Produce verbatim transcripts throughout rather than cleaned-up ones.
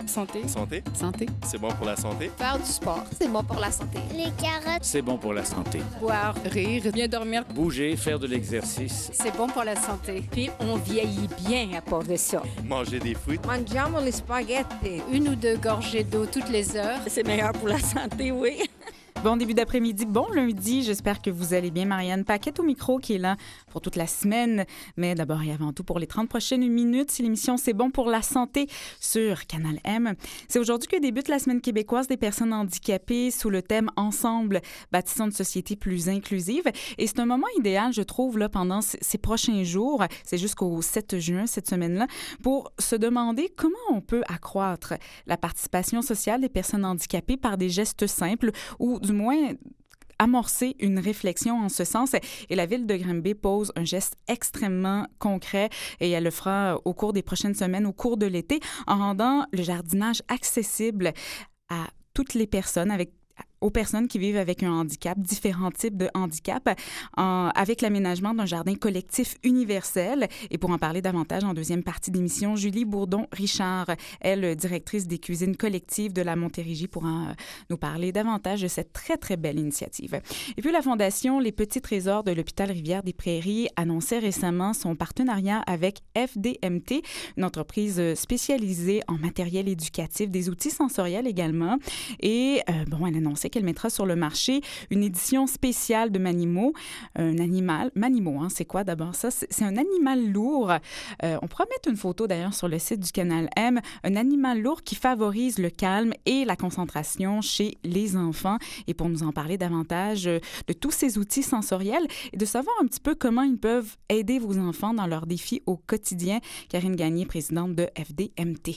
Santé. Santé. Santé. C'est bon pour la santé. Faire du sport. C'est bon pour la santé. Les carottes. C'est bon pour la santé. Boire, rire, bien dormir. Bouger, faire de l'exercice. C'est bon pour la santé. Puis on vieillit bien à part de ça. Manger des fruits. Mangiamo les spaghettis. Une ou deux gorgées d'eau toutes les heures. C'est meilleur pour la santé, oui. Bon début d'après-midi, bon lundi. J'espère que vous allez bien. Marianne Paquette au micro qui est là pour toute la semaine. Mais d'abord et avant tout pour les trente prochaines minutes, c'est l'émission C'est bon pour la santé sur Canal M. C'est aujourd'hui que débute la Semaine québécoise des personnes handicapées sous le thème « Ensemble, bâtissons une société plus inclusive ». Et c'est un moment idéal, je trouve, là, pendant ces prochains jours, c'est jusqu'au sept juin, cette semaine-là, pour se demander comment on peut accroître la participation sociale des personnes handicapées par des gestes simples ou du moins amorcer une réflexion en ce sens. Et la Ville de Granby pose un geste extrêmement concret et elle le fera au cours des prochaines semaines, au cours de l'été, en rendant le jardinage accessible à toutes les personnes avec aux personnes qui vivent avec un handicap, différents types de handicap, en, avec l'aménagement d'un jardin collectif universel. Et pour en parler davantage en deuxième partie d'émission, Julie Bourdon-Richard, elle, directrice des cuisines collectives de la Montérégie, pourra euh, nous parler davantage de cette très, très belle initiative. Et puis la Fondation Les Petits Trésors de l'hôpital Rivière-des-Prairies annonçait récemment son partenariat avec F D M T, une entreprise spécialisée en matériel éducatif, des outils sensoriels également. Et euh, bon, elle annonçait qu'elle mettra sur le marché une édition spéciale de Manimo. Un animal, Manimo, hein, c'est quoi d'abord ça? C'est, c'est un animal lourd. Euh, on pourra mettre une photo d'ailleurs sur le site du Canal M. Un animal lourd qui favorise le calme et la concentration chez les enfants. Et pour nous en parler davantage de tous ces outils sensoriels et de savoir un petit peu comment ils peuvent aider vos enfants dans leurs défis au quotidien, Karine Gagné, présidente de F D M T.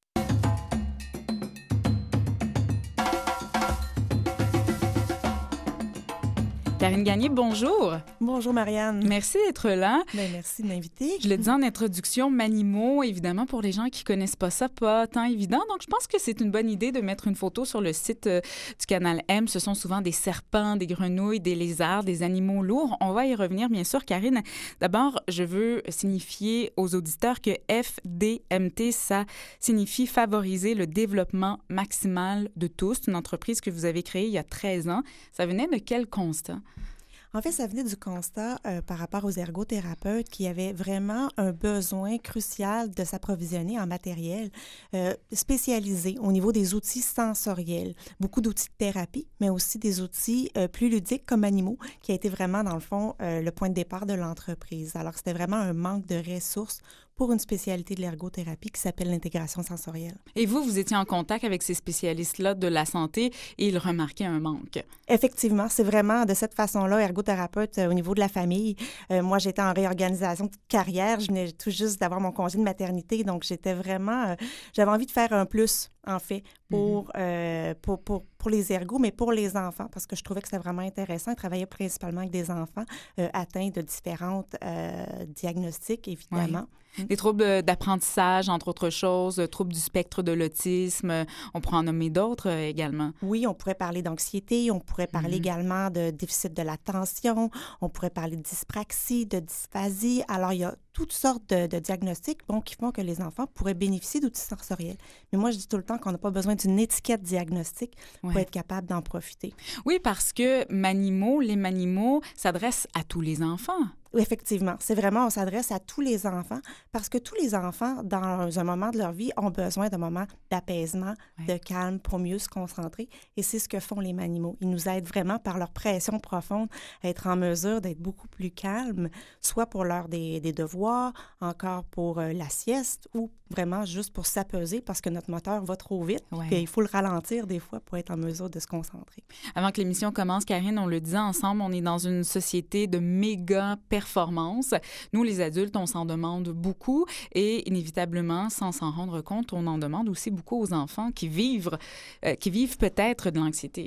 Karine Gagné, bonjour. Bonjour, Marianne. Merci d'être là. Bien, merci de m'inviter. Je le dis en introduction, Manimo, évidemment, pour les gens qui ne connaissent pas ça, pas tant évident. Donc, je pense que c'est une bonne idée de mettre une photo sur le site euh, du Canal M. Ce sont souvent des serpents, des grenouilles, des lézards, des animaux lourds. On va y revenir, bien sûr. Karine, d'abord, je veux signifier aux auditeurs que F D M T, ça signifie favoriser le développement maximal de tous. C'est une entreprise que vous avez créée il y a treize ans. Ça venait de quel constat? En fait, ça venait du constat euh, par rapport aux ergothérapeutes qui avaient vraiment un besoin crucial de s'approvisionner en matériel euh, spécialisé au niveau des outils sensoriels. Beaucoup d'outils de thérapie, mais aussi des outils euh, plus ludiques comme Manimo, qui a été vraiment, dans le fond, euh, le point de départ de l'entreprise. Alors, c'était vraiment un manque de ressources pour une spécialité de l'ergothérapie qui s'appelle l'intégration sensorielle. Et vous, vous étiez en contact avec ces spécialistes-là de la santé et ils remarquaient un manque. Effectivement, c'est vraiment de cette façon-là, ergothérapeute euh, au niveau de la famille. Euh, moi, j'étais en réorganisation de carrière. Je venais tout juste d'avoir mon congé de maternité, donc j'étais vraiment... Euh, j'avais envie de faire un plus, en fait, pour, mm-hmm. euh, pour, pour, pour les ergos, mais pour les enfants, parce que je trouvais que c'était vraiment intéressant. Je travaillais principalement avec des enfants euh, atteints de différents euh, diagnostics, évidemment. Oui. Des troubles d'apprentissage, entre autres choses, troubles du spectre de l'autisme, on pourrait en nommer d'autres euh, également. Oui, on pourrait parler d'anxiété, on pourrait parler mm-hmm. également de déficit de l'attention, on pourrait parler de dyspraxie, de dysphasie. Alors, il y a toutes sortes de, de diagnostics bon, qui font que les enfants pourraient bénéficier d'outils sensoriels. Mais moi, je dis tout le temps qu'on n'a pas besoin d'une étiquette diagnostique pour ouais. être capable d'en profiter. Oui, parce que Manimo, les Manimo s'adressent à tous les enfants. Oui, effectivement. C'est vraiment, on s'adresse à tous les enfants parce que tous les enfants, dans un moment de leur vie, ont besoin d'un moment d'apaisement, oui. de calme pour mieux se concentrer. Et c'est ce que font les Manimo. Ils nous aident vraiment par leur pression profonde à être en mesure d'être beaucoup plus calmes, soit pour l'heure des, des devoirs, encore pour euh, la sieste ou vraiment juste pour s'apaiser parce que notre moteur va trop vite oui. et il faut le ralentir des fois pour être en mesure de se concentrer. Avant que l'émission commence, Karine, on le disait ensemble, on est dans une société de méga performance. Nous, les adultes, on s'en demande beaucoup et inévitablement, sans s'en rendre compte, on en demande aussi beaucoup aux enfants qui vivent, euh, qui vivent peut-être de l'anxiété.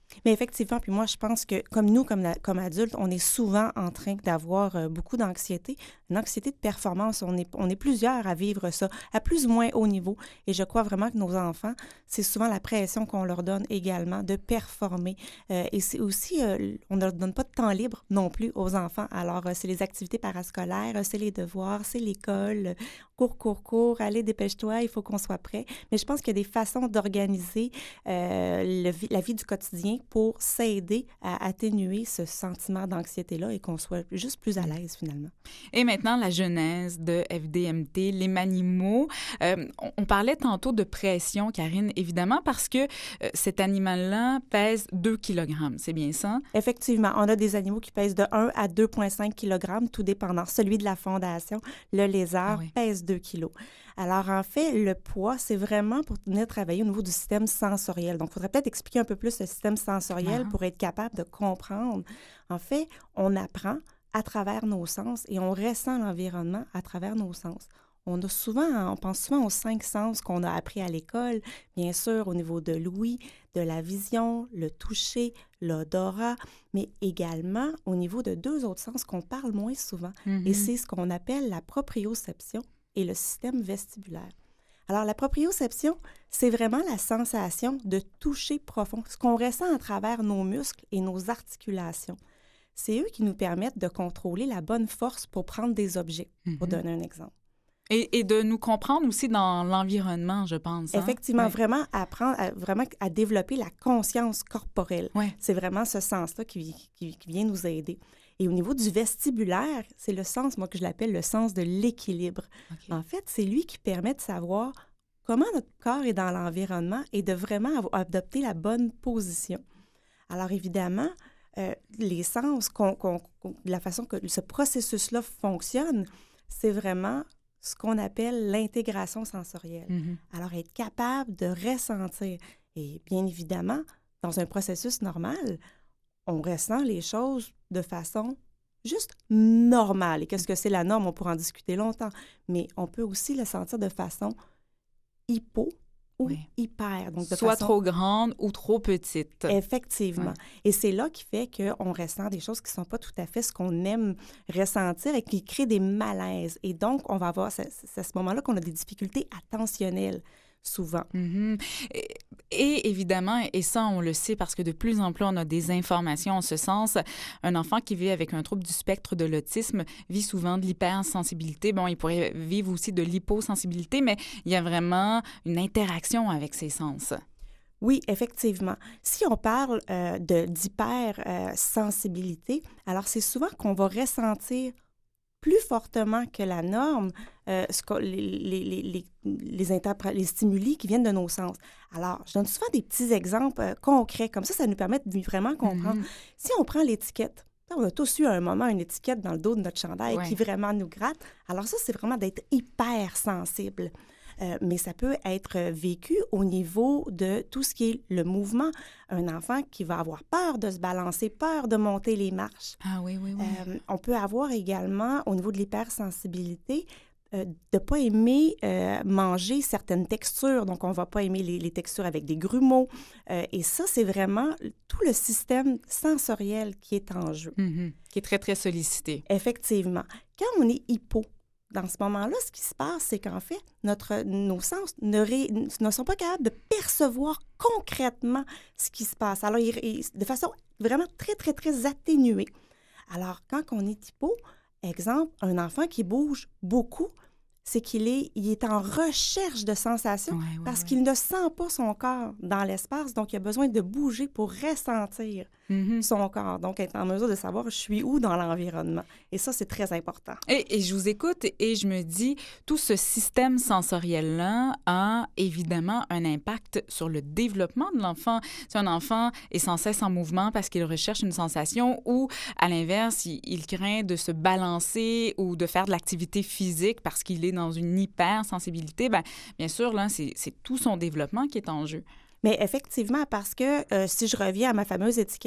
Mais effectivement, puis moi, je pense que comme nous, comme, la, comme adultes, on est souvent en train d'avoir euh, beaucoup d'anxiété, une anxiété de performance. On est, on est plusieurs à vivre ça, à plus ou moins haut niveau. Et je crois vraiment que nos enfants, c'est souvent la pression qu'on leur donne également de performer. Euh, et c'est aussi, euh, on ne leur donne pas de temps libre non plus aux enfants. Alors, euh, c'est les activités parascolaires, euh, c'est les devoirs, c'est l'école, cours, cours, cours, allez, dépêche-toi, il faut qu'on soit prêt. Mais je pense qu'il y a des façons d'organiser euh, le, la vie du quotidien pour s'aider à atténuer ce sentiment d'anxiété-là et qu'on soit juste plus à l'aise finalement. Et maintenant, la genèse de F D M T, les Manimaux. Euh, on, on parlait tantôt de pression, Karine, évidemment, parce que euh, cet animal-là pèse deux kilogrammes, c'est bien ça? Effectivement, on a des animaux qui pèsent de un à deux virgule cinq kilogrammes, tout dépendant. Celui de la Fondation, le lézard, ah oui. pèse deux kilos. Alors, en fait, le poids, c'est vraiment pour venir travailler au niveau du système sensoriel. Donc, il faudrait peut-être expliquer un peu plus le système sensoriel ah. pour être capable de comprendre. En fait, on apprend à travers nos sens et on ressent l'environnement à travers nos sens. On a souvent, on pense souvent aux cinq sens qu'on a appris à l'école, bien sûr, au niveau de l'ouïe, de la vision, le toucher, l'odorat, mais également au niveau de deux autres sens qu'on parle moins souvent. Mm-hmm. Et c'est ce qu'on appelle la proprioception et le système vestibulaire. Alors, la proprioception, c'est vraiment la sensation de toucher profond, ce qu'on ressent à travers nos muscles et nos articulations. C'est eux qui nous permettent de contrôler la bonne force pour prendre des objets, mm-hmm. pour donner un exemple. Et, et de nous comprendre aussi dans l'environnement, je pense. Hein? Effectivement, ouais. vraiment apprendre à, vraiment à développer la conscience corporelle. Ouais. C'est vraiment ce sens-là qui, qui, qui vient nous aider. Et au niveau du vestibulaire, c'est le sens, moi, que je l'appelle le sens de l'équilibre. Okay. En fait, c'est lui qui permet de savoir comment notre corps est dans l'environnement et de vraiment adopter la bonne position. Alors, évidemment, euh, les sens, qu'on, qu'on, qu'on, la façon que ce processus-là fonctionne, c'est vraiment ce qu'on appelle l'intégration sensorielle. Mm-hmm. Alors, être capable de ressentir. Et bien évidemment, dans un processus normal, on ressent les choses de façon juste normale. Et qu'est-ce que c'est la norme? On pourra en discuter longtemps. Mais on peut aussi le sentir de façon hypo ou oui. hyper. Donc de Soit façon... trop grande ou trop petite. Effectivement. Ouais. Et c'est là qui fait qu'on ressent des choses qui ne sont pas tout à fait ce qu'on aime ressentir et qui créent des malaises. Et donc, on va avoir, c'est, c'est à ce moment-là qu'on a des difficultés attentionnelles. Souvent. Mm-hmm. Et, et évidemment, et ça, on le sait parce que de plus en plus, on a des informations en ce sens. Un enfant qui vit avec un trouble du spectre de l'autisme vit souvent de l'hypersensibilité. Bon, il pourrait vivre aussi de l'hyposensibilité, mais il y a vraiment une interaction avec ses sens. Oui, effectivement. Si on parle euh, de, d'hypersensibilité, euh, alors c'est souvent qu'on va ressentir plus fortement que la norme, euh, ce que, les, les, les, les, les, interpré- les stimuli qui viennent de nos sens. Alors, je donne souvent des petits exemples euh, concrets, comme ça, ça nous permet de vraiment comprendre. Mm-hmm. Si on prend l'étiquette, on a tous eu à un moment une étiquette dans le dos de notre chandail ouais. qui vraiment nous gratte. Alors ça, c'est vraiment d'être hypersensible. Euh, mais ça peut être vécu au niveau de tout ce qui est le mouvement. Un enfant qui va avoir peur de se balancer, peur de monter les marches. Ah oui, oui, oui. Euh, on peut avoir également, au niveau de l'hypersensibilité, euh, de ne pas aimer euh, manger certaines textures. Donc, on ne va pas aimer les, les textures avec des grumeaux. Euh, et ça, c'est vraiment tout le système sensoriel qui est en jeu. Mm-hmm. Qui est très, très sollicité. Effectivement. Quand on est hypo, dans ce moment-là, ce qui se passe, c'est qu'en fait, notre, nos sens ne, ré, ne sont pas capables de percevoir concrètement ce qui se passe. Alors, il, il, de façon vraiment très, très, très atténuée. Alors, quand on est hypo, exemple, un enfant qui bouge beaucoup, c'est qu'il est, il est en recherche de sensations ouais, ouais, parce ouais. qu'il ne sent pas son corps dans l'espace, donc il a besoin de bouger pour ressentir mm-hmm. son corps, donc être en mesure de savoir je suis où dans l'environnement. Et ça, c'est très important. Et, et je vous écoute et je me dis, tout ce système sensoriel-là a évidemment un impact sur le développement de l'enfant. Si un enfant est sans cesse en mouvement parce qu'il recherche une sensation ou, à l'inverse, il, il craint de se balancer ou de faire de l'activité physique parce qu'il est dans une hypersensibilité, bien, bien sûr, là, c'est, c'est tout son développement qui est en jeu. Mais effectivement, parce que euh, si je reviens à ma fameuse étiquette,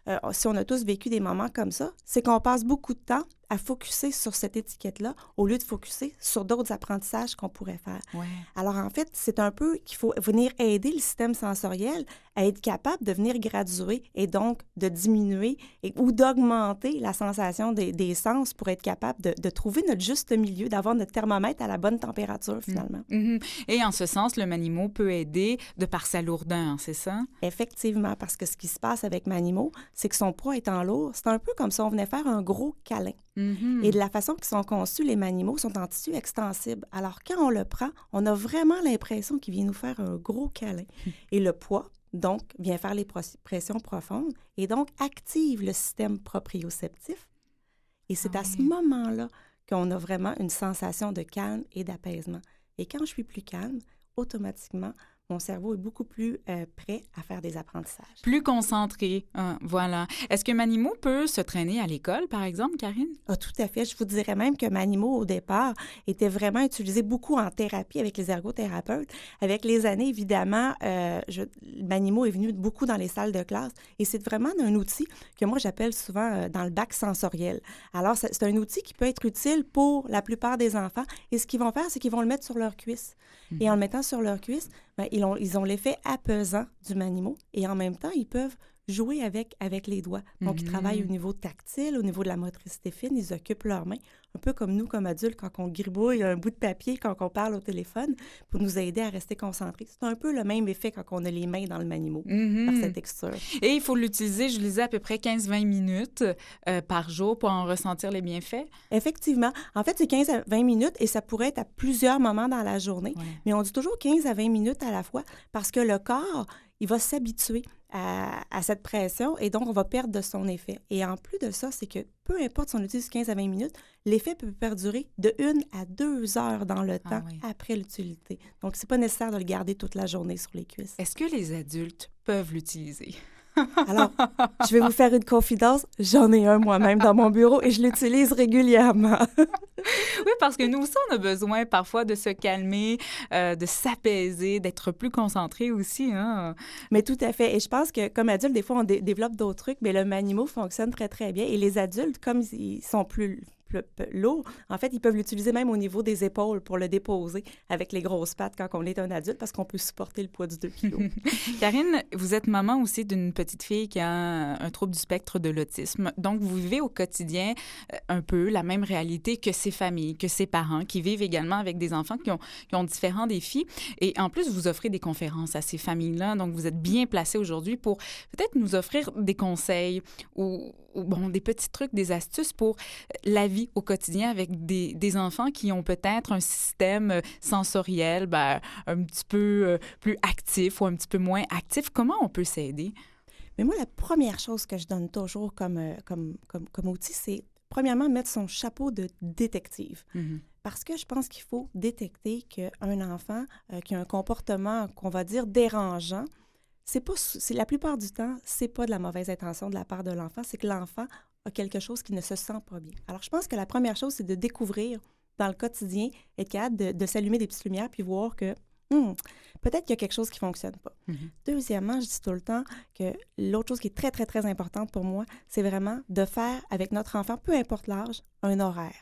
euh, si on a tous vécu des moments comme ça, c'est qu'on passe beaucoup de temps à focusser sur cette étiquette-là au lieu de focusser sur d'autres apprentissages qu'on pourrait faire. Ouais. Alors, en fait, c'est un peu qu'il faut venir aider le système sensoriel à être capable de venir graduer et donc de diminuer et, ou d'augmenter la sensation des, des sens pour être capable de, de trouver notre juste milieu, d'avoir notre thermomètre à la bonne température, finalement. Mm-hmm. Et en ce sens, le Manimo peut aider de par sa lourdeur, c'est ça? Effectivement, parce que ce qui se passe avec Manimo, c'est que son poids étant lourd, c'est un peu comme si on venait faire un gros câlin. Mm-hmm. Et de la façon qu'ils sont conçus, les Manimaux sont en tissu extensible. Alors, quand on le prend, on a vraiment l'impression qu'il vient nous faire un gros câlin. Et le poids, donc, vient faire les pressions profondes et donc active le système proprioceptif. Et c'est ah, à oui. ce moment-là qu'on a vraiment une sensation de calme et d'apaisement. Et quand je suis plus calme, automatiquement, mon cerveau est beaucoup plus euh, prêt à faire des apprentissages. Plus concentré, ah, voilà. Est-ce que Manimo peut se traîner à l'école, par exemple, Karine? Ah, tout à fait. Je vous dirais même que Manimo, au départ, était vraiment utilisé beaucoup en thérapie avec les ergothérapeutes. Avec les années, évidemment, euh, je, Manimo est venu beaucoup dans les salles de classe et c'est vraiment un outil que moi, j'appelle souvent euh, dans le bac sensoriel. Alors, c'est, c'est un outil qui peut être utile pour la plupart des enfants et ce qu'ils vont faire, c'est qu'ils vont le mettre sur leurs cuisses. Mmh. Et en le mettant sur leurs cuisses, bien, ils ont, ils ont l'effet apaisant du Manimo et en même temps, ils peuvent jouer avec, avec les doigts. Donc, mm-hmm. ils travaillent au niveau tactile, au niveau de la motricité fine, ils occupent leurs mains, un peu comme nous, comme adultes, quand on gribouille un bout de papier, quand on parle au téléphone, pour nous aider à rester concentrés. C'est un peu le même effet quand on a les mains dans le Manimo, mm-hmm. par cette texture. Et il faut l'utiliser, je lisais, à peu près quinze à vingt minutes euh, par jour pour en ressentir les bienfaits? Effectivement. En fait, c'est quinze à vingt minutes et ça pourrait être à plusieurs moments dans la journée. Ouais. Mais on dit toujours quinze à vingt minutes à la fois parce que le corps, il va s'habituer à, à cette pression et donc on va perdre de son effet. Et en plus de ça, c'est que peu importe si on utilise quinze à vingt minutes, l'effet peut perdurer de une à deux heures dans le temps ah oui. après l'utilité. Donc, c'est pas nécessaire de le garder toute la journée sur les cuisses. Est-ce que les adultes peuvent l'utiliser? Alors, je vais vous faire une confidence. J'en ai un moi-même dans mon bureau et je l'utilise régulièrement. Oui, parce que nous aussi, on a besoin parfois de se calmer, euh, de s'apaiser, d'être plus concentré aussi. Hein? Mais tout à fait. Et je pense que comme adulte, des fois, on dé- développe d'autres trucs, mais le Manimo fonctionne très, très bien. Et les adultes, comme ils sont plus... lourd. En fait, ils peuvent l'utiliser même au niveau des épaules pour le déposer avec les grosses pattes quand on est un adulte parce qu'on peut supporter le poids du deux kilos. Karine, vous êtes maman aussi d'une petite fille qui a un, un trouble du spectre de l'autisme. Donc, vous vivez au quotidien euh, un peu la même réalité que ces familles, que ces parents qui vivent également avec des enfants qui ont, qui ont différents défis. Et en plus, vous offrez des conférences à ces familles-là. Donc, vous êtes bien placée aujourd'hui pour peut-être nous offrir des conseils ou, ou bon, des petits trucs, des astuces pour la vie au quotidien avec des, des enfants qui ont peut-être un système sensoriel ben, un petit peu euh, plus actif ou un petit peu moins actif. Comment on peut s'aider? Mais moi, la première chose que je donne toujours comme, euh, comme, comme, comme outil, c'est premièrement mettre son chapeau de détective. Mm-hmm. Parce que je pense qu'il faut détecter qu'un enfant euh, qui a un comportement qu'on va dire dérangeant, c'est pas, c'est, la plupart du temps, c'est pas de la mauvaise intention de la part de l'enfant, c'est que l'enfant a quelque chose qui ne se sent pas bien. Alors, je pense que la première chose, c'est de découvrir dans le quotidien, être capable de, de s'allumer des petites lumières puis voir que hmm, peut-être qu'il y a quelque chose qui ne fonctionne pas. Mm-hmm. Deuxièmement, je dis tout le temps que l'autre chose qui est très, très, très importante pour moi, c'est vraiment de faire avec notre enfant, peu importe l'âge, un horaire.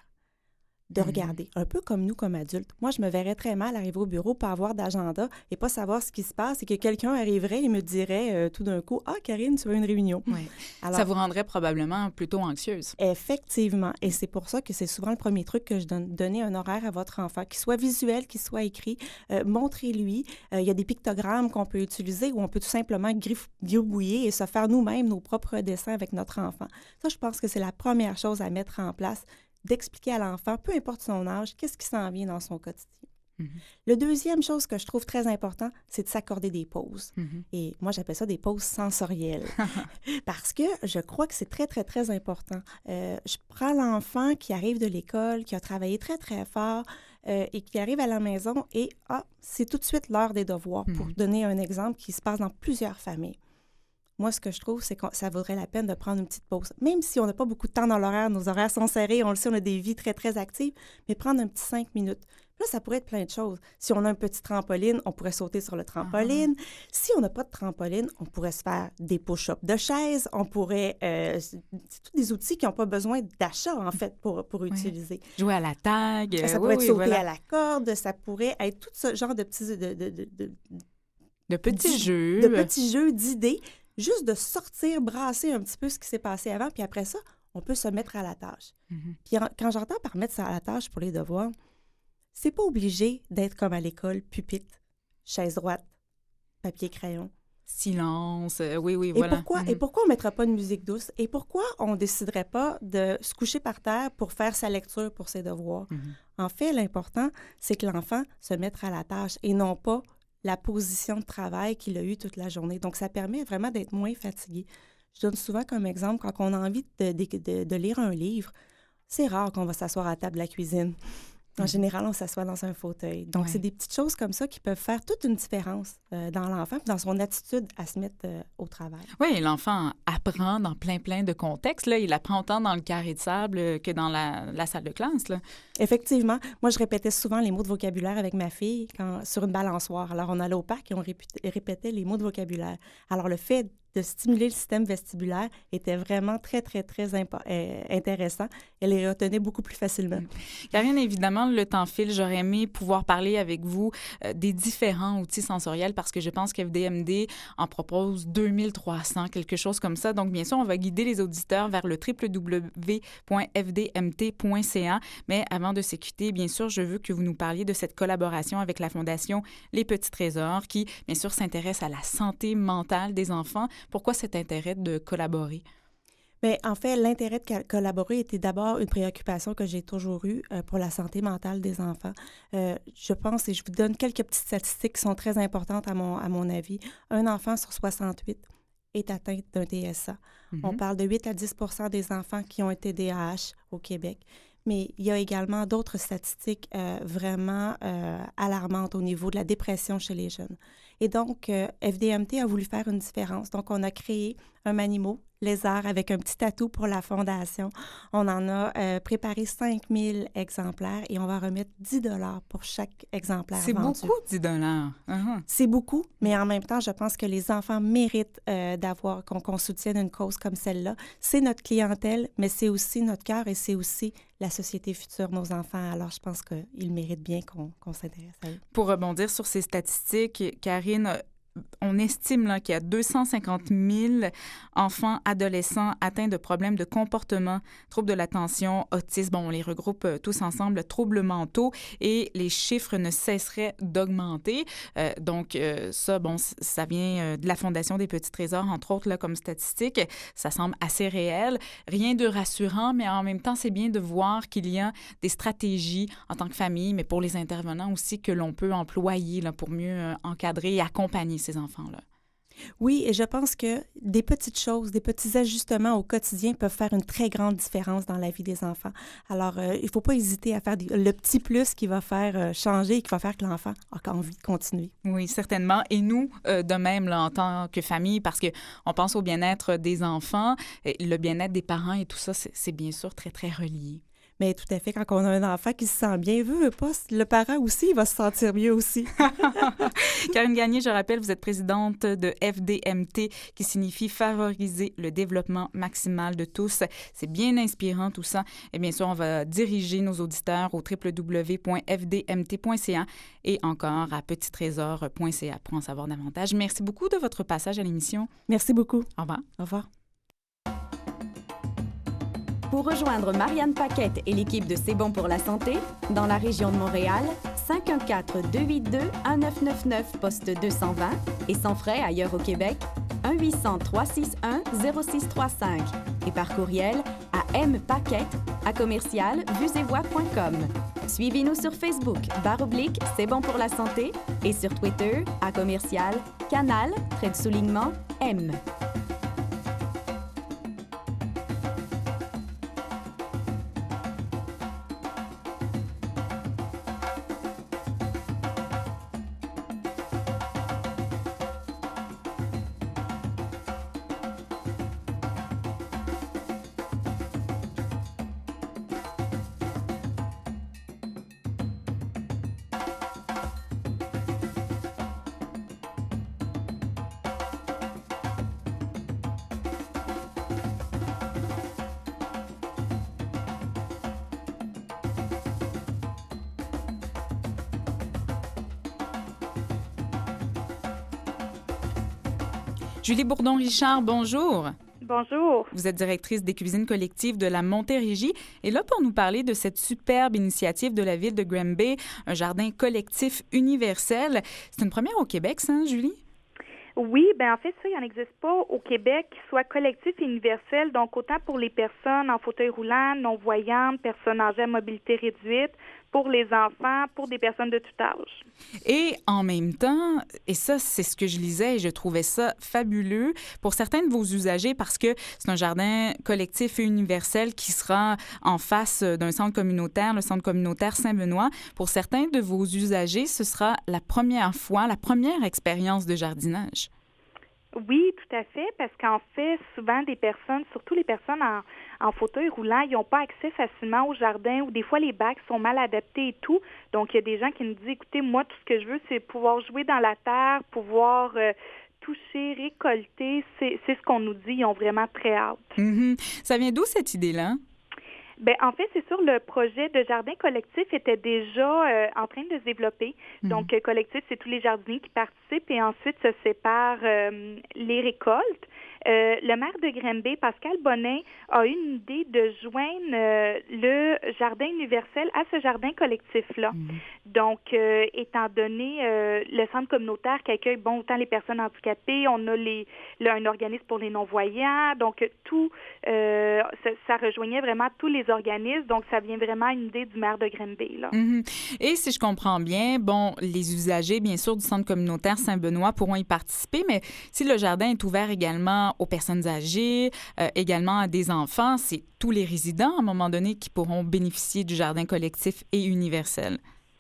De mmh. regarder, un peu comme nous, comme adultes. Moi, je me verrais très mal arriver au bureau, pas avoir d'agenda et pas savoir ce qui se passe et que quelqu'un arriverait et me dirait euh, tout d'un coup « Ah, Karine, tu veux une réunion? Oui. » Alors, ça vous rendrait probablement plutôt anxieuse. Effectivement. Et c'est pour ça que c'est souvent le premier truc que je donne. Donner un horaire à votre enfant, qu'il soit visuel, qu'il soit écrit. Euh, montrez-lui. Euh, il y a des pictogrammes qu'on peut utiliser où on peut tout simplement gribouiller et se faire nous-mêmes nos propres dessins avec notre enfant. Ça, je pense que c'est la première chose à mettre en place, d'expliquer à l'enfant, peu importe son âge, qu'est-ce qui s'en vient dans son quotidien. Mm-hmm. Le deuxième chose que je trouve très important, c'est de s'accorder des pauses. Mm-hmm. Et moi, j'appelle ça des pauses sensorielles. Parce que je crois que c'est très, très, très important. Euh, je prends l'enfant qui arrive de l'école, qui a travaillé très, très fort euh, et qui arrive à la maison et, ah, c'est tout de suite l'heure des devoirs. Mm-hmm. Pour donner un exemple qui se passe dans plusieurs familles. Moi, ce que je trouve, c'est que ça vaudrait la peine de prendre une petite pause. Même si on n'a pas beaucoup de temps dans l'horaire, nos horaires sont serrés, on le sait, on a des vies très, très actives, mais prendre un petit cinq minutes. Là, ça pourrait être plein de choses. Si on a un petit trampoline, on pourrait sauter sur le trampoline. Uh-huh. Si on n'a pas de trampoline, on pourrait se faire des push-ups de chaise. On pourrait... Euh, c'est tous des outils qui n'ont pas besoin d'achat, en fait, pour, pour oui. utiliser. Jouer à la tag. Ça, ça oui, pourrait être oui, sauter voilà. à la corde. Ça pourrait être tout ce genre de petits... De, de, de, de, de petits jeux. De petits jeux, d'idées. Juste de sortir, brasser un petit peu ce qui s'est passé avant. Puis après ça, on peut se mettre à la tâche. Mm-hmm. Puis en, quand j'entends par mettre ça à la tâche pour les devoirs, c'est pas obligé d'être comme à l'école, pupitre, chaise droite, papier, crayon. Silence, euh, oui, oui, et voilà. Pourquoi, mm-hmm. Et pourquoi on ne mettra pas de musique douce? Et pourquoi on ne déciderait pas de se coucher par terre pour faire sa lecture pour ses devoirs? Mm-hmm. En fait, l'important, c'est que l'enfant se mette à la tâche et non pas la position de travail qu'il a eue toute la journée. Donc, ça permet vraiment d'être moins fatigué. Je donne souvent comme exemple, quand on a envie de, de, de, de lire un livre, c'est rare qu'on va s'asseoir à la table de la cuisine. En général, on s'assoit dans un fauteuil. Donc, ouais. c'est des petites choses comme ça qui peuvent faire toute une différence euh, dans l'enfant, dans son attitude à se mettre euh, au travail. Oui, l'enfant apprend dans plein, plein de contextes. Là. Il apprend autant dans le carré de sable que dans la, la salle de classe. Là. Effectivement. Moi, je répétais souvent les mots de vocabulaire avec ma fille quand, sur une balançoire. Alors, on allait au parc et on répétait, répétait les mots de vocabulaire. Alors, le fait de stimuler le système vestibulaire était vraiment très, très, très impo- euh, intéressant. Elle les retenait beaucoup plus facilement. Karine, évidemment, le temps file. J'aurais aimé pouvoir parler avec vous euh, des différents outils sensoriels parce que je pense qu'F D M D en propose deux mille trois cents, quelque chose comme ça. Donc, bien sûr, on va guider les auditeurs vers le w w w point f d m t point c a. Mais avant de se quitter, bien sûr, je veux que vous nous parliez de cette collaboration avec la Fondation Les Petits Trésors qui, bien sûr, s'intéresse à la santé mentale des enfants. Pourquoi cet intérêt de collaborer? Bien, en fait, l'intérêt de co- collaborer était d'abord une préoccupation que j'ai toujours eue euh, pour la santé mentale des enfants. Euh, je pense, et je vous donne quelques petites statistiques qui sont très importantes à mon, à mon avis. Un enfant sur soixante-huit est atteint d'un T S A. Mm-hmm. On parle de huit à dix pour cent des enfants qui ont un T D A H au Québec. Mais il y a également d'autres statistiques euh, vraiment euh, alarmantes au niveau de la dépression chez les jeunes. Et donc, euh, F D M T a voulu faire une différence. Donc, on a créé un Manimo, lézard, avec un petit atout pour la Fondation. On en a euh, préparé cinq mille exemplaires et on va remettre dix dollars pour chaque exemplaire C'est vendu. beaucoup, dix dollars. Uh-huh. C'est beaucoup, mais en même temps, je pense que les enfants méritent euh, d'avoir, qu'on, qu'on soutienne une cause comme celle-là. C'est notre clientèle, mais c'est aussi notre cœur et c'est aussi la société future, nos enfants. Alors, je pense qu'ils méritent bien qu'on, qu'on s'intéresse à eux. Pour rebondir sur ces statistiques, Karine, on estime là, qu'il y a deux cent cinquante mille enfants, adolescents atteints de problèmes de comportement, troubles de l'attention, autisme. Bon, on les regroupe euh, tous ensemble, troubles mentaux, et les chiffres ne cesseraient d'augmenter. Euh, donc, euh, ça, bon, ça vient euh, de la Fondation des Petits Trésors, entre autres, là, comme statistique. Ça semble assez réel. Rien de rassurant, mais en même temps, c'est bien de voir qu'il y a des stratégies en tant que famille, mais pour les intervenants aussi, que l'on peut employer là, pour mieux euh, encadrer et accompagner ces enfants-là. Oui, et je pense que des petites choses, des petits ajustements au quotidien peuvent faire une très grande différence dans la vie des enfants. Alors, euh, il ne faut pas hésiter à faire des, le petit plus qui va faire euh, changer et qui va faire que l'enfant a envie de continuer. Oui, certainement. Et nous, euh, de même, là, en tant que famille, parce qu'on pense au bien-être des enfants, le bien-être des parents et tout ça, c'est, c'est bien sûr très, très relié. Mais tout à fait, quand on a un enfant qui se sent bien, veut, veut pas, le parent aussi, il va se sentir mieux aussi. Karine Gagné, je rappelle, vous êtes présidente de F D M T, qui signifie favoriser le développement maximal de tous. C'est bien inspirant tout ça. Et bien sûr, on va diriger nos auditeurs au w w w point f d m t point c a et encore à petit trésor point c a pour en savoir davantage. Merci beaucoup de votre passage à l'émission. Merci beaucoup. Au revoir. Au revoir. Pour rejoindre Marianne Paquette et l'équipe de C'est bon pour la santé, dans la région de Montréal, cinq un quatre, deux huit deux, un neuf neuf neuf, poste deux cent vingt, et sans frais ailleurs au Québec, un huit cents, trois six un, zéro six trois cinq, et par courriel à mpaquette à commercial vuesetvoix point com. Suivez-nous sur Facebook, barre oblique, C'est bon pour la santé, et sur Twitter, à commercial, canal, trait de soulignement, M. Julie Bourdon-Richard, bonjour. Bonjour. Vous êtes directrice des cuisines collectives de la Montérégie et là pour nous parler de cette superbe initiative de la ville de Granby, un jardin collectif universel. C'est une première au Québec, ça, hein, Julie? Oui, ben en fait, ça, il n'en existe pas au Québec qui soit collectif et universel, donc autant pour les personnes en fauteuil roulant, non-voyantes, personnes âgées à mobilité réduite, pour les enfants, pour des personnes de tout âge. Et en même temps, et ça, c'est ce que je lisais et je trouvais ça fabuleux, pour certains de vos usagers, parce que c'est un jardin collectif et universel qui sera en face d'un centre communautaire, le centre communautaire Saint-Benoît. Pour certains de vos usagers, ce sera la première fois, la première expérience de jardinage. Oui, tout à fait, parce qu'en fait, souvent des personnes, surtout les personnes en, en fauteuil roulant, ils n'ont pas accès facilement au jardin ou des fois les bacs sont mal adaptés et tout. Donc, il y a des gens qui nous disent, écoutez, moi, tout ce que je veux, c'est pouvoir jouer dans la terre, pouvoir euh, toucher, récolter. C'est, c'est ce qu'on nous dit, ils ont vraiment très hâte. Mm-hmm. Ça vient d'où cette idée-là? Ben en fait, c'est sûr, le projet de jardin collectif était déjà euh, en train de se développer. Mmh. Donc, euh, collectif, c'est tous les jardiniers qui participent et ensuite se séparent euh, les récoltes. Euh, le maire de Granby, Pascal Bonin, a eu une idée de joindre euh, le jardin universel à ce jardin collectif-là. Mmh. Donc, euh, étant donné euh, le centre communautaire qui accueille bon autant les personnes handicapées, on a les, là, un organisme pour les non-voyants, donc tout, euh, ça, ça rejoignait vraiment tous les organismes, donc ça vient vraiment une idée du maire de Granby, là. Mmh. Et si je comprends bien, bon, les usagers, bien sûr, du centre communautaire Saint-Benoît pourront y participer, mais si le jardin est ouvert également aux personnes âgées, euh, également à des enfants, c'est tous les résidents, à un moment donné, qui pourront bénéficier du jardin collectif et universel.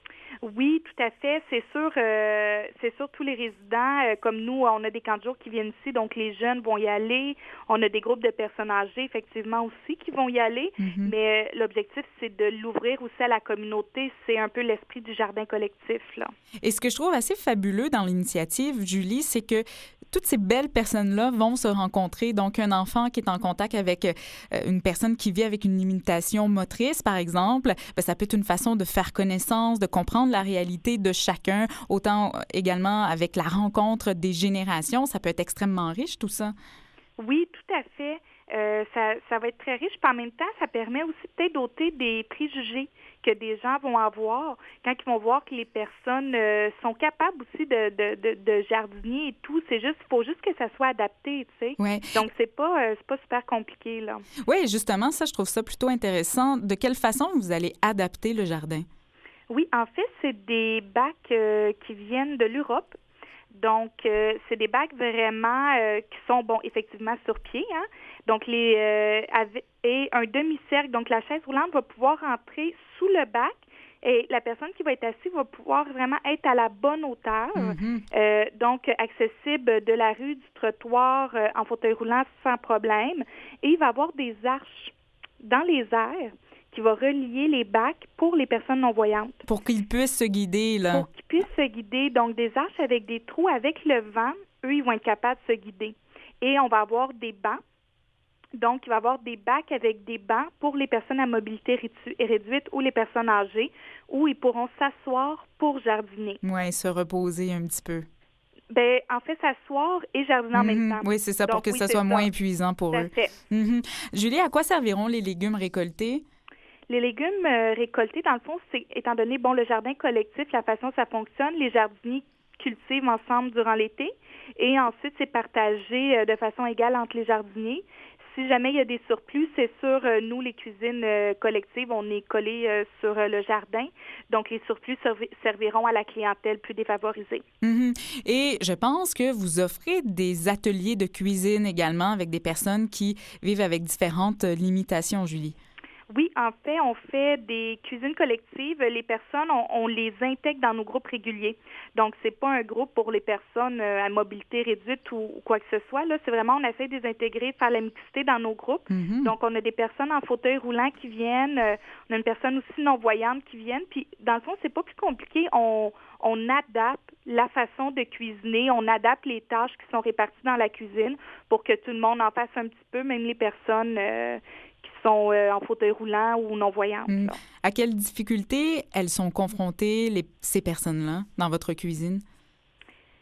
Oui, tout à fait. C'est sûr, euh, c'est sûr, tous les résidents, euh, comme nous, on a des camps de jour qui viennent ici, donc les jeunes vont y aller. On a des groupes de personnes âgées, effectivement, aussi, qui vont y aller. Mm-hmm. Mais euh, l'objectif, c'est de l'ouvrir aussi à la communauté. C'est un peu l'esprit du jardin collectif, là. Et ce que je trouve assez fabuleux dans l'initiative, Julie, c'est que toutes ces belles personnes-là vont se rencontrer. Donc, un enfant qui est en contact avec euh, une personne qui vit avec une limitation motrice, par exemple, bien, ça peut être une façon de faire connaissance, de comprendre la réalité de chacun, autant également avec la rencontre des générations. Ça peut être extrêmement riche, tout ça. Oui, tout à fait. Euh, ça, ça va être très riche. Puis en même temps, ça permet aussi peut-être d'ôter des préjugés que des gens vont avoir quand ils vont voir que les personnes euh, sont capables aussi de, de, de, de jardiner et tout. C'est juste, il faut juste que ça soit adapté, tu sais. Ouais. Donc, c'est pas, euh, c'est pas super compliqué, là. Oui, justement, ça, je trouve ça plutôt intéressant. De quelle façon vous allez adapter le jardin? Oui, en fait, c'est des bacs euh, qui viennent de l'Europe. Donc, euh, c'est des bacs vraiment euh, qui sont, bon, effectivement sur pied, hein. Donc, les euh, avec, et un demi-cercle. Donc, la chaise roulante va pouvoir rentrer sous le bac et la personne qui va être assise va pouvoir vraiment être à la bonne hauteur. Mm-hmm. Euh, donc, accessible de la rue, du trottoir, euh, en fauteuil roulant sans problème. Et il va y avoir des arches dans les airs qui va relier les bacs pour les personnes non-voyantes. Pour qu'ils puissent se guider, là. Pour qu'ils puissent se guider. Donc, des arches avec des trous, avec le vent, eux, ils vont être capables de se guider. Et on va avoir des bancs. Donc, il va y avoir des bacs avec des bancs pour les personnes à mobilité réduite ou les personnes âgées, où ils pourront s'asseoir pour jardiner. Oui, se reposer un petit peu. Bien, en fait, s'asseoir et jardiner en mm-hmm. même temps. Oui, c'est ça, Donc, pour que oui, ça soit ça. moins épuisant pour Tout eux. À fait. Mm-hmm. Julie, à quoi serviront les légumes récoltés? Les légumes euh, récoltés, dans le fond, c'est étant donné, bon, le jardin collectif, la façon dont ça fonctionne, les jardiniers cultivent ensemble durant l'été et ensuite, c'est partagé euh, de façon égale entre les jardiniers. Si jamais il y a des surplus, c'est sûr, euh, nous, les cuisines euh, collectives, on est collés euh, sur euh, le jardin. Donc, les surplus servi- serviront à la clientèle plus défavorisée. Mm-hmm. Et je pense que vous offrez des ateliers de cuisine également avec des personnes qui vivent avec différentes euh, limitations, Julie. Oui, en fait, on fait des cuisines collectives. Les personnes, on, on les intègre dans nos groupes réguliers. Donc, c'est pas un groupe pour les personnes à mobilité réduite ou, ou quoi que ce soit. Là, c'est vraiment, on essaie de les intégrer, faire la mixité dans nos groupes. Mm-hmm. Donc, on a des personnes en fauteuil roulant qui viennent. On a une personne aussi non-voyante qui viennent. Puis, dans le fond, c'est pas plus compliqué. On, on adapte la façon de cuisiner. On adapte les tâches qui sont réparties dans la cuisine pour que tout le monde en fasse un petit peu, même les personnes euh, qui sont euh, en fauteuil roulant ou non-voyantes. Mmh. À quelles difficultés elles sont confrontées, les, ces personnes-là, dans votre cuisine?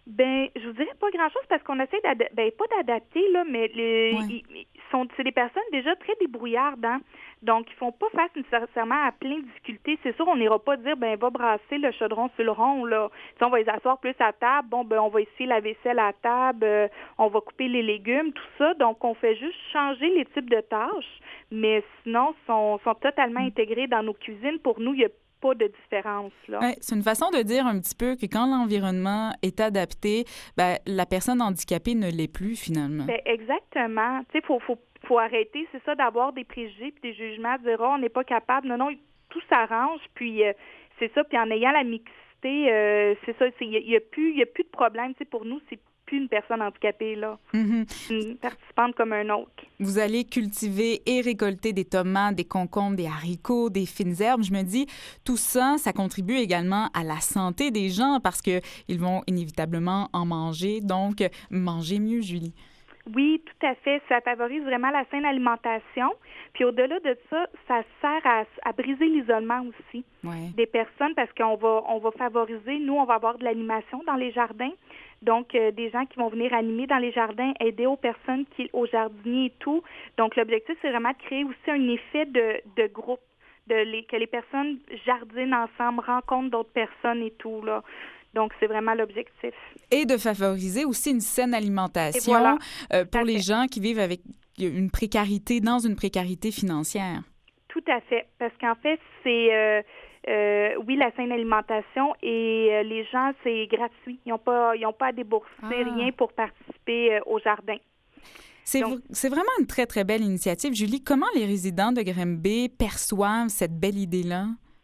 Ben, je vous dirais pas grand-chose parce qu'on essaie d'adapter, ben pas d'adapter là, mais les, Ouais. ils, ils sont, c'est des personnes déjà très débrouillardes, hein? Donc ils font pas face nécessairement à plein de difficultés. C'est sûr, on n'ira pas dire ben va brasser le chaudron sur le rond là. T'sais, on va les asseoir plus à table. Bon ben on va essayer la vaisselle à table, euh, on va couper les légumes, tout ça. Donc on fait juste changer les types de tâches, mais sinon sont sont totalement intégrés dans nos cuisines. Pour nous, il y a pas de différence, là. Ouais, c'est une façon de dire un petit peu que quand l'environnement est adapté, ben, la personne handicapée ne l'est plus finalement. Ben, exactement. Tu sais, faut, faut, faut arrêter, c'est ça, d'avoir des préjugés puis des jugements, de dire, oh, on n'est pas capable. Non, non, tout s'arrange, puis euh, c'est ça. Puis en ayant la mixité, euh, c'est ça, il n'y a, a plus y a plus de problème. Tu sais, pour nous, c'est plus une personne handicapée, là. Mm-hmm. Une participante comme un autre. Vous allez cultiver et récolter des tomates, des concombres, des haricots, des fines herbes. Je me dis, tout ça, ça contribue également à la santé des gens parce qu'ils vont inévitablement en manger. Donc, manger mieux, Julie. Oui, tout à fait. Ça favorise vraiment la saine alimentation. Puis au-delà de ça, ça sert à, à briser l'isolement aussi Ouais. des personnes parce qu'on va on va favoriser, nous, on va avoir de l'animation dans les jardins. Donc, euh, des gens qui vont venir animer dans les jardins, aider aux personnes, qui, aux jardiniers et tout. Donc, l'objectif, c'est vraiment de créer aussi un effet de, de groupe, de les, que les personnes jardinent ensemble, rencontrent d'autres personnes et tout, là. Donc, c'est vraiment l'objectif. Et de favoriser aussi une saine alimentation voilà. euh, pour les fait. gens qui vivent avec une précarité, dans une précarité financière. Tout à fait. Parce qu'en fait, c'est... Euh, Euh, oui, la saine alimentation et euh, les gens, c'est gratuit. Ils n'ont pas, ils ont pas à débourser Ah. rien pour participer euh, au jardin. C'est, Donc, v- c'est vraiment une très, très belle initiative. Julie, comment les résidents de Granby perçoivent cette belle idée-là?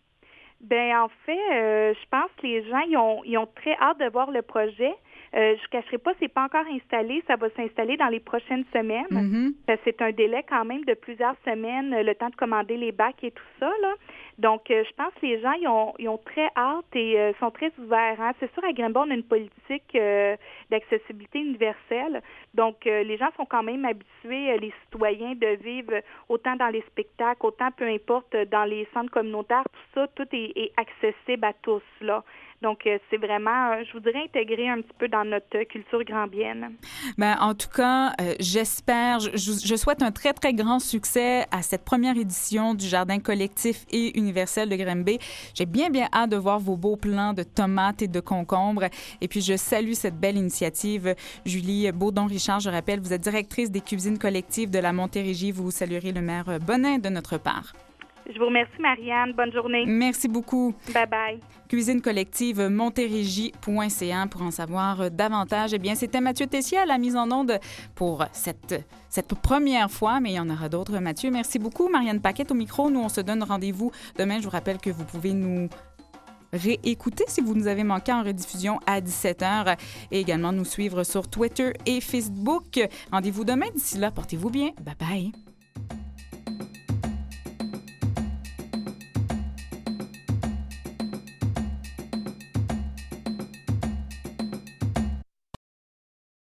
Ben en fait, euh, je pense que les gens, ils ont, ils ont très hâte de voir le projet. Euh, je ne cacherai pas, c'est pas encore installé. Ça va s'installer dans les prochaines semaines. Mm-hmm. Parce que c'est un délai quand même de plusieurs semaines, le temps de commander les bacs et tout ça, là. Donc, euh, je pense que les gens, ils ont, ils ont très hâte et euh, sont très ouverts. Hein. C'est sûr, à Granby, on a une politique euh, d'accessibilité universelle. Donc, euh, les gens sont quand même habitués, euh, les citoyens, de vivre autant dans les spectacles, autant peu importe dans les centres communautaires, tout ça, tout est, est accessible à tous, là. Donc, euh, c'est vraiment, euh, je voudrais intégrer un petit peu dans notre culture grambienne. Ben, en tout cas, euh, j'espère, je, je souhaite un très, très grand succès à cette première édition du Jardin collectif et universel de Granby. J'ai bien, bien hâte de voir vos beaux plants de tomates et de concombres. Et puis, je salue cette belle initiative. Julie Baudon-Richard, je rappelle, vous êtes directrice des cuisines collectives de la Montérégie. Vous saluerez le maire Bonin de notre part. Je vous remercie, Marianne. Bonne journée. Merci beaucoup. Bye-bye. Cuisine collective montérégie point c a pour en savoir davantage. Eh bien, c'était Mathieu Tessier à la mise en onde pour cette, cette première fois, mais il y en aura d'autres. Mathieu, merci beaucoup. Marianne Paquette au micro. Nous, on se donne rendez-vous demain. Je vous rappelle que vous pouvez nous réécouter si vous nous avez manqué en rediffusion à dix-sept heures et également nous suivre sur Twitter et Facebook. Rendez-vous demain. D'ici là, portez-vous bien. Bye bye.